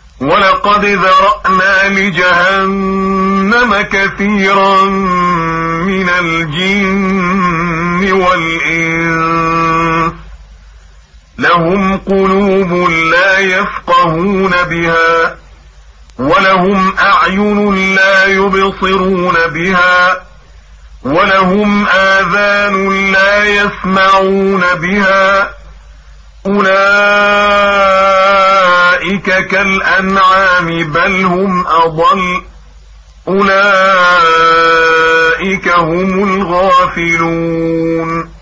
ولقد ذرأنا لجهنم كثيرا من الجن والإنس لهم قلوب لا يفقهون بها ولهم أعين لا يبصرون بها ولهم آذان لا يسمعون بها أولئك كالأنعام بل هم أضل أولئك هم الغافلون.